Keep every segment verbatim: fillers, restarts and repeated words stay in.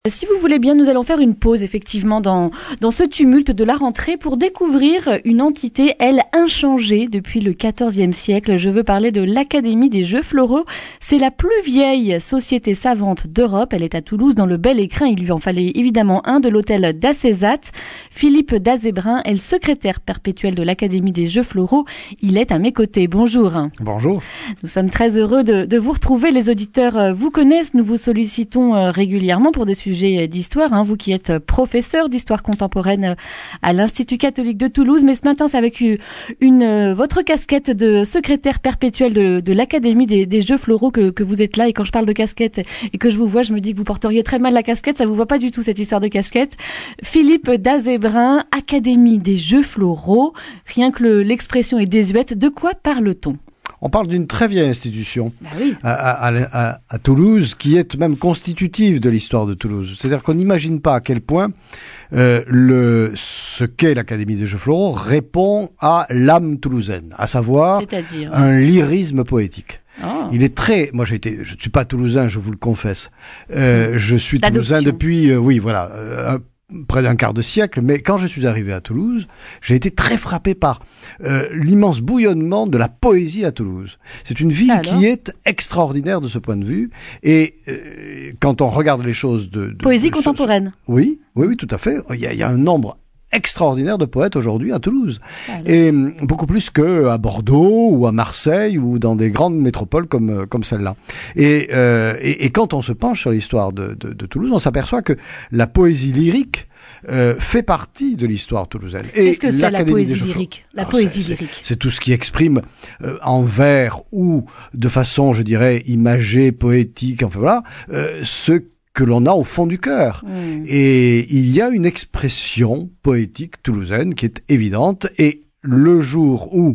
Si vous voulez bien, nous allons faire une pause effectivement dans, dans ce tumulte de la rentrée pour découvrir une entité, elle, inchangée depuis le quatorzième siècle. Je veux parler de l'Académie des Jeux Floraux. C'est la plus vieille société savante d'Europe. Elle est à Toulouse dans le Bel Écrin. Il lui en fallait évidemment un de l'hôtel d'Acézat. Philippe Dazébrin est le secrétaire perpétuel de l'Académie des Jeux Floraux. Il est à mes côtés. Bonjour. Bonjour. Nous sommes très heureux de, de vous retrouver. Les auditeurs vous connaissent. Nous vous sollicitons régulièrement pour des sujets d'histoire, hein, vous qui êtes professeur d'histoire contemporaine à l'Institut catholique de Toulouse, mais ce matin c'est avec une, une votre casquette de secrétaire perpétuel de, de l'Académie des, des Jeux Floraux que, que vous êtes là. Et quand je parle de casquette et que je vous vois, je me dis que vous porteriez très mal la casquette, ça vous voit pas du tout cette histoire de casquette. Philippe Dazébrin, Académie des Jeux Floraux, rien que le, l'expression est désuète. De quoi parle-t-on? On parle d'une très vieille institution bah oui. à, à, à, à Toulouse, qui est même constitutive de l'histoire de Toulouse. C'est-à-dire qu'on n'imagine pas à quel point euh, le, ce qu'est l'Académie des Jeux Floraux répond à l'âme toulousaine, à savoir C'est-à-dire un lyrisme poétique. Oh. Il est très, moi j'ai été, je ne suis pas toulousain, je vous le confesse. Euh, je suis D'adoption. toulousain depuis, euh, oui, voilà. Euh, près d'un quart de siècle, mais quand je suis arrivé à Toulouse, j'ai été très frappé par euh, l'immense bouillonnement de la poésie à Toulouse. C'est une ville qui est extraordinaire de ce point de vue, et euh, quand on regarde les choses de... de poésie de, contemporaine. Ce, oui, oui, oui, tout à fait. Il y a, il y a un nombre extraordinaire de poètes aujourd'hui à Toulouse, et beaucoup plus que à Bordeaux ou à Marseille ou dans des grandes métropoles comme comme celle-là. Et, euh, et, et quand on se penche sur l'histoire de, de, de Toulouse, on s'aperçoit que la poésie lyrique euh, fait partie de l'histoire toulousaine. Et qu'est-ce que c'est la poésie lyrique? La Alors, poésie c'est, lyrique, c'est, c'est tout ce qui exprime euh, en vers ou de façon, je dirais, imagée, poétique, enfin voilà, euh, ce que l'on a au fond du cœur. Mmh. Et il y a une expression poétique toulousaine qui est évidente, et le jour où,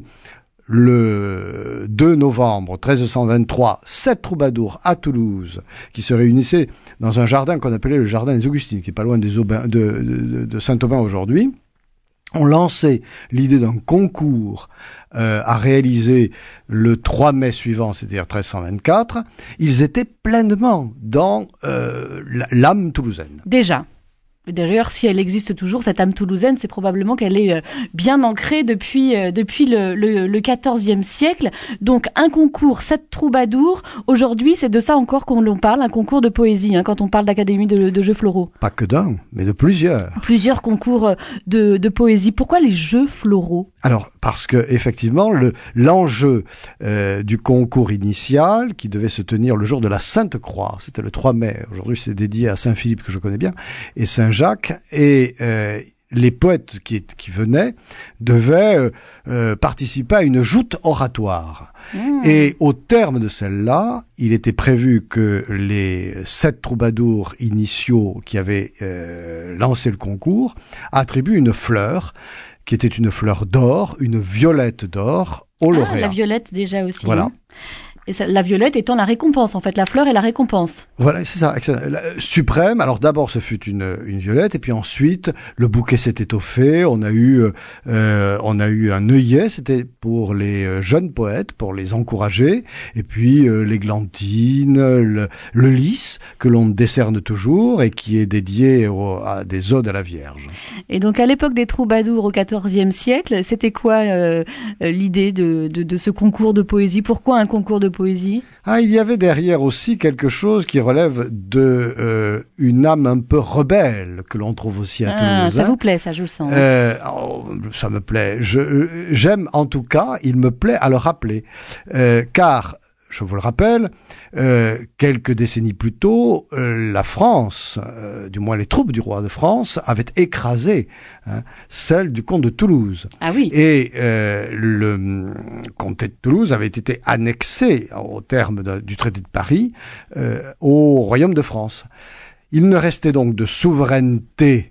le deux novembre treize cent vingt-trois, sept troubadours à Toulouse, qui se réunissaient dans un jardin qu'on appelait le jardin des Augustines, qui est pas loin des Aubins, de, de, de Saint-Aubin aujourd'hui, ont lancé l'idée d'un concours euh, à réaliser le trois mai suivant, c'est-à-dire treize cent vingt-quatre, ils étaient pleinement dans euh, l'âme toulousaine. Déjà. D'ailleurs, si elle existe toujours, cette âme toulousaine, c'est probablement qu'elle est bien ancrée depuis euh, depuis le, le, le quatorzième siècle. Donc, un concours, sept troubadours. Aujourd'hui, c'est de ça encore qu'on l'on parle, un concours de poésie, hein, quand on parle d'Académie de, de Jeux Floraux. Pas que d'un, mais de plusieurs. Plusieurs concours de, de poésie. Pourquoi les Jeux Floraux? Alors, parce que effectivement, le, l'enjeu euh, du concours initial, qui devait se tenir le jour de la Sainte-Croix, c'était le trois mai. Aujourd'hui, c'est dédié à Saint-Philippe, que je connais bien, et Saint Jacques, et euh, les poètes qui, qui venaient devaient euh, euh, participer à une joute oratoire. Mmh. Et au terme de celle-là, il était prévu que les sept troubadours initiaux qui avaient euh, lancé le concours attribuent une fleur, qui était une fleur d'or, une violette d'or, au lauréat. Ah, la violette déjà aussi. Voilà. Hein. Et ça, la violette étant la récompense, en fait. La fleur est la récompense. Voilà, c'est ça. La, suprême. Alors d'abord, ce fut une, une violette, et puis ensuite, le bouquet s'est étoffé. On a eu, euh, on a eu un œillet. C'était pour les jeunes poètes, pour les encourager. Et puis euh, l'églantine, le, le lys que l'on décerne toujours et qui est dédié au, à des odes à la Vierge. Et donc, à l'époque des troubadours au quatorzième siècle, c'était quoi euh, l'idée de, de, de ce concours de poésie? Pourquoi un concours de poésie? Ah, il y avait derrière aussi quelque chose qui relève de euh, une âme un peu rebelle que l'on trouve aussi à ah, Toulouse. Ça hein. vous plaît, ça, je le sens. Euh, oh, ça me plaît. Je, j'aime en tout cas, il me plaît à le rappeler, euh, car je vous le rappelle, euh, quelques décennies plus tôt, euh, la France, euh, du moins les troupes du roi de France, avaient écrasé hein, celle du comte de Toulouse. Ah oui. Et euh, le comté de Toulouse avait été annexé au terme de, du traité de Paris euh, au royaume de France. Il ne restait donc de souveraineté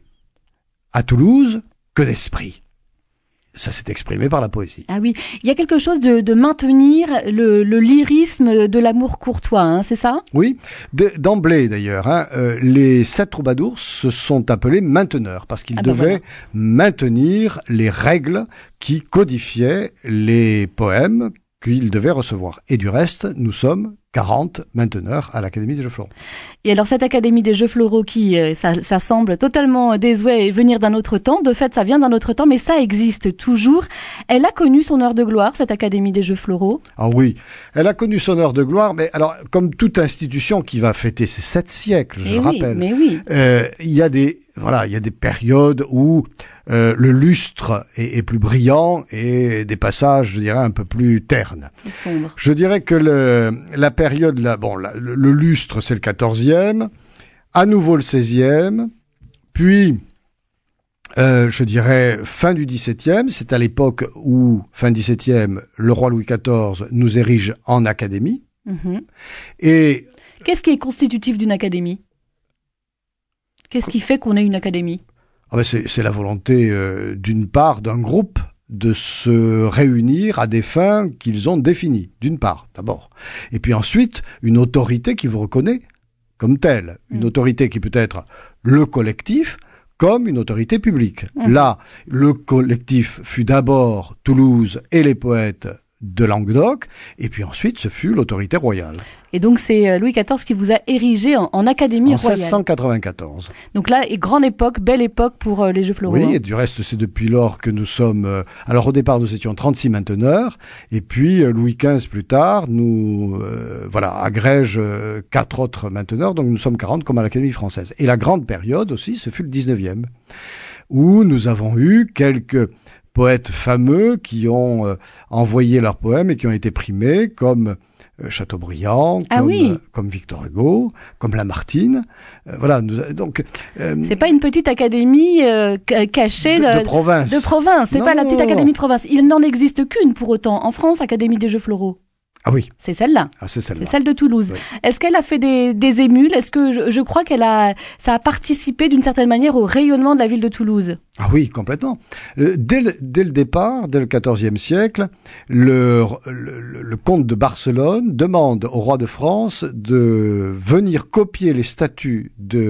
à Toulouse que d'esprit. Ça s'est exprimé par la poésie. Ah oui, il y a quelque chose de, de maintenir le, le lyrisme de l'amour courtois, hein, c'est ça? Oui, de, d'emblée d'ailleurs, hein, euh, les sept troubadours se sont appelés mainteneurs parce qu'ils ah ben devaient voilà. maintenir les règles qui codifiaient les poèmes qu'il devait recevoir. Et du reste, nous sommes quarante mainteneurs à l'Académie des Jeux Floraux. Et alors cette Académie des Jeux Floraux qui, ça, ça semble totalement désuet et venir d'un autre temps, de fait ça vient d'un autre temps, mais ça existe toujours. Elle a connu son heure de gloire, cette Académie des Jeux Floraux? Ah oui, elle a connu son heure de gloire, mais alors comme toute institution qui va fêter ses sept siècles, je mais le oui, rappelle, mais oui. euh, il y a des voilà, il y a des périodes où euh, le lustre est, est plus brillant et des passages, je dirais, un peu plus ternes. Sombre. Je dirais que le, la période, là, bon, la, le, le lustre, c'est le quatorzième, à nouveau le seizième, puis, euh, je dirais, fin du dix-septième, c'est à l'époque où, fin dix-septième, le roi Louis quatorze nous érige en académie. Mm-hmm. Et qu'est-ce qui est constitutif d'une académie? Qu'est-ce qui fait qu'on ait une académie? ah ben c'est, c'est la volonté, euh, d'une part, d'un groupe de se réunir à des fins qu'ils ont définies, d'une part, d'abord. Et puis ensuite, une autorité qui vous reconnaît comme telle. Une mmh. autorité qui peut être le collectif comme une autorité publique. Mmh. Là, le collectif fut d'abord Toulouse et les poètes de Languedoc, et puis ensuite, ce fut l'autorité royale. Et donc, c'est Louis quatorze qui vous a érigé en, en Académie en royale. En seize cent quatre-vingt-quatorze. Donc là, et grande époque, belle époque pour euh, les Jeux Floraux. Oui, et du reste, c'est depuis lors que nous sommes... Euh, alors, au départ, nous étions trente-six mainteneurs, et puis euh, Louis quinze, plus tard, nous euh, voilà, agrège euh, quatre autres mainteneurs, donc nous sommes quarante comme à l'Académie française. Et la grande période aussi, ce fut le dix-neuvième, où nous avons eu quelques poètes fameux qui ont euh, envoyé leurs poèmes et qui ont été primés, comme euh, Chateaubriand, ah comme, oui. euh, comme Victor Hugo, comme Lamartine. Euh, voilà, nous, donc euh, c'est pas une petite académie euh, cachée de, de, de province. De province, c'est non. pas la petite académie de province. Il n'en existe qu'une pour autant en France, Académie des Jeux Floraux. Ah oui. C'est celle-là. Ah, c'est celle-là. C'est celle de Toulouse. Oui. Est-ce qu'elle a fait des, des émules? Est-ce que je, je crois qu'elle a, ça a participé d'une certaine manière au rayonnement de la ville de Toulouse? Ah oui, complètement. Dès le, dès le départ, dès le quatorzième siècle, le, le, le comte de Barcelone demande au roi de France de venir copier les statuts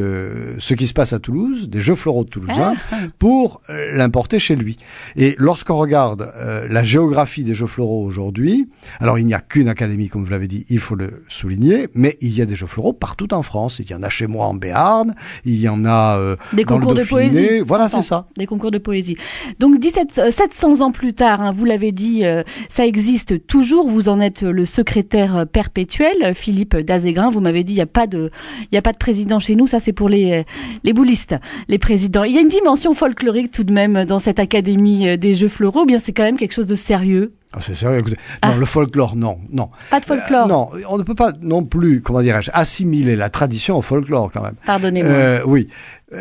de ce qui se passe à Toulouse, des Jeux Floraux de toulousains, ah. pour l'importer chez lui. Et lorsqu'on regarde euh, la géographie des Jeux Floraux aujourd'hui, alors il n'y a qu'une académie, comme vous l'avez dit, il faut le souligner, mais il y a des Jeux Floraux partout en France. Il y en a chez moi en Béarn, il y en a euh, des dans concours le Dauphiné. De poésie. Voilà, c'est ça. Des concours de poésie. Donc dix-sept, sept cents ans plus tard, hein, vous l'avez dit, euh, ça existe toujours. Vous en êtes le secrétaire perpétuel, Philippe Dazégrin. Vous m'avez dit, il n'y a pas de, il y a pas de président chez nous. Ça, c'est pour les les boulistes, les présidents. Il y a une dimension folklorique tout de même dans cette académie des Jeux Floraux. Eh bien, c'est quand même quelque chose de sérieux. Ah, c'est sérieux. Écoutez, ah. Non, le folklore, non, non. Pas de folklore. Euh, non, on ne peut pas non plus, comment dirais-je, assimiler la tradition au folklore quand même. Pardonnez-moi. Euh, oui. Euh,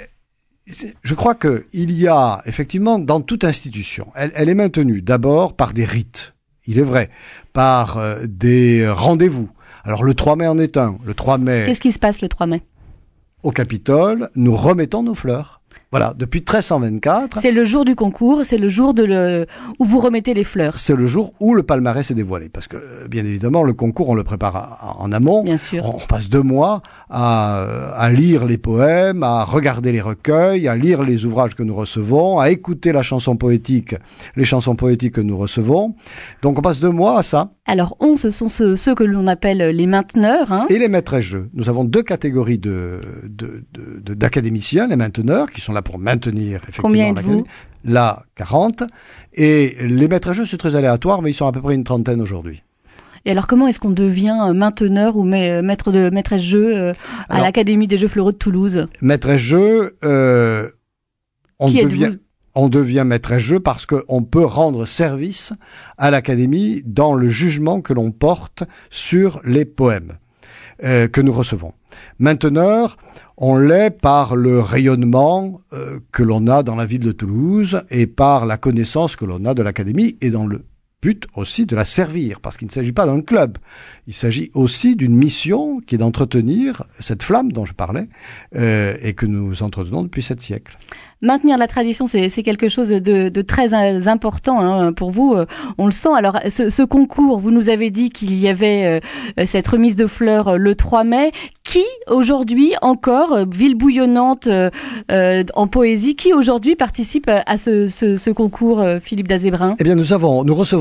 Je crois que il y a effectivement dans toute institution, elle, elle est maintenue d'abord par des rites, il est vrai, par euh, des rendez-vous. Alors le trois mai en est un. Le trois mai. Qu'est-ce qui se passe le trois mai? Au Capitole, nous remettons nos fleurs. Voilà, depuis treize cent vingt-quatre. C'est le jour du concours, c'est le jour de le où vous remettez les fleurs. C'est le jour où le palmarès est dévoilé, parce que bien évidemment le concours on le prépare en amont. Bien sûr. On passe deux mois à, à lire les poèmes, à regarder les recueils, à lire les ouvrages que nous recevons, à écouter la chanson poétique, les chansons poétiques que nous recevons. Donc on passe deux mois à ça. Alors on, ce sont ceux, ceux que l'on appelle les mainteneurs. Hein. Et les maîtresses-jeux. Nous avons deux catégories de, de, de, de, d'académiciens, les mainteneurs, qui sont là pour maintenir effectivement. Combien êtes-vous? Là, quarante. Et les maîtres-jeux, c'est très aléatoire, mais ils sont à peu près une trentaine aujourd'hui. Et alors, comment est-ce qu'on devient mainteneur ou maître de maîtresse-jeu euh, à alors, l'Académie des Jeux Floraux de Toulouse? Maîtresse-jeu, euh, on Qui devient... On devient maîtresse-jeu parce qu'on peut rendre service à l'Académie dans le jugement que l'on porte sur les poèmes euh, que nous recevons. Mainteneur, on l'est par le rayonnement euh, que l'on a dans la ville de Toulouse et par la connaissance que l'on a de l'Académie et dans le but aussi de la servir, parce qu'il ne s'agit pas d'un club. Il s'agit aussi d'une mission qui est d'entretenir cette flamme dont je parlais euh, et que nous entretenons depuis sept siècles. Maintenir la tradition, c'est, c'est quelque chose de, de très important hein, pour vous. On le sent. Alors, ce, ce concours, vous nous avez dit qu'il y avait euh, cette remise de fleurs le trois mai. Qui, aujourd'hui, encore, euh, ville bouillonnante euh, euh, en poésie, qui, aujourd'hui, participe à ce, ce, ce concours, euh, Philippe Dazégrin? Eh bien, nous avons, nous recevons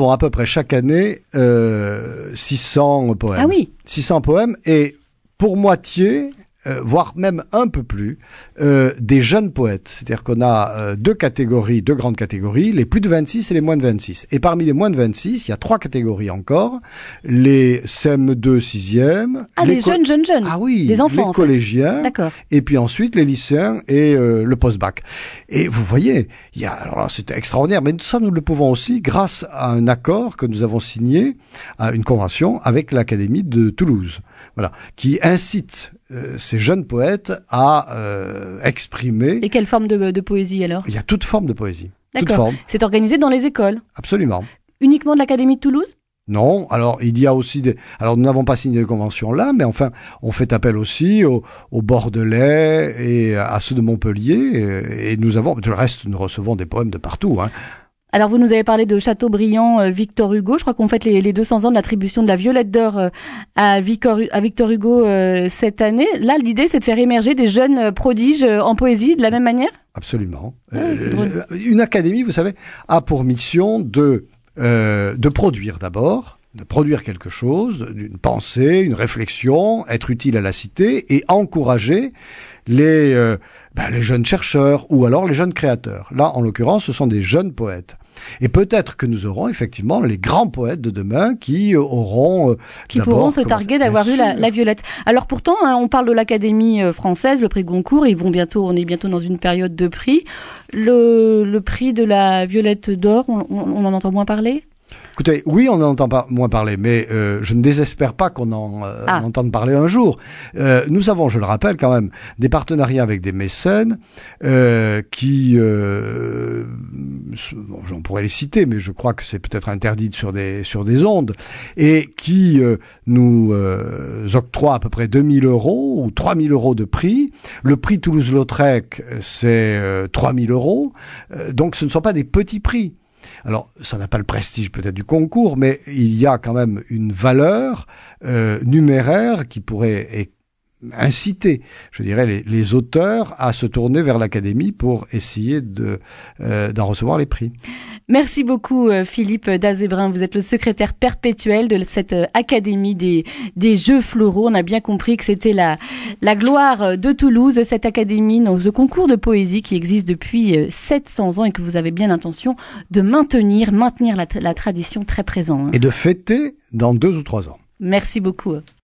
avons à peu près chaque année euh, six cents poèmes. Ah oui. six cents poèmes et pour moitié, euh, voire même un peu plus, euh, des jeunes poètes. C'est-à-dire qu'on a euh, deux catégories, deux grandes catégories, les plus de vingt-six et les moins de vingt-six. Et parmi les moins de vingt-six, il y a trois catégories encore. Les C M deux sixième. Ah, les, les jeunes, jeunes, jeunes. Ah oui. Des enfants, les en collégiens. Fait. D'accord. Et puis ensuite, les lycéens et euh, le post-bac. Et vous voyez, il y a, alors là, c'était extraordinaire, mais ça, nous le pouvons aussi grâce à un accord que nous avons signé, à une convention avec l'Académie de Toulouse. Voilà. Qui incite euh, ces jeunes poètes à euh, exprimer. Et quelle forme de, de poésie alors? Il y a toute forme de poésie. D'accord. Toute forme. C'est organisé dans les écoles? Absolument. Uniquement de l'Académie de Toulouse? Non, alors il y a aussi des... Alors nous n'avons pas signé de convention là, mais enfin, on fait appel aussi aux, aux Bordelais et à ceux de Montpellier, et, et nous avons... Le reste, nous recevons des poèmes de partout, hein. Alors, vous nous avez parlé de Chateaubriand, euh, Victor Hugo. Je crois qu'on fête les, les deux cents ans de l'attribution de la Violette d'Or euh, à, Victor, à Victor Hugo euh, cette année. Là, l'idée, c'est de faire émerger des jeunes euh, prodiges euh, en poésie de la même manière? Absolument. Ah, euh, une académie, vous savez, a pour mission de, euh, de produire d'abord, de produire quelque chose, une pensée, une réflexion, être utile à la cité et encourager les... Euh, Ben, les jeunes chercheurs ou alors les jeunes créateurs. Là, en l'occurrence, ce sont des jeunes poètes. Et peut-être que nous aurons effectivement les grands poètes de demain qui auront... Euh, qui pourront se targuer d'avoir eu la, la Violette. Alors pourtant, hein, on parle de l'Académie française, le prix Goncourt, ils vont bientôt, on est bientôt dans une période de prix. Le, le prix de la Violette d'Or, on, on, on en entend moins parler ? Écoutez, oui, on n'en entend pas moins parler, mais euh, je ne désespère pas qu'on en, euh, ah. en entende parler un jour. Euh, nous avons, je le rappelle quand même, des partenariats avec des mécènes euh, qui, euh, bon, on pourrait les citer, mais je crois que c'est peut-être interdit sur des sur des ondes, et qui euh, nous euh, octroient à peu près deux mille euros ou trois mille euros de prix. Le prix Toulouse-Lautrec, c'est euh, trois mille euros. Euh, donc, ce ne sont pas des petits prix. Alors, ça n'a pas le prestige peut-être du concours, mais il y a quand même une valeur euh, numéraire qui pourrait inciter, je dirais, les, les auteurs à se tourner vers l'Académie pour essayer de, euh, d'en recevoir les prix. Merci beaucoup Philippe Dazébrin, vous êtes le secrétaire perpétuel de cette Académie des, des Jeux Floraux. On a bien compris que c'était la, la gloire de Toulouse, cette Académie, ce concours de poésie qui existe depuis sept cents ans et que vous avez bien l'intention de maintenir, maintenir la, la tradition très présente. Et de fêter dans deux ou trois ans. Merci beaucoup.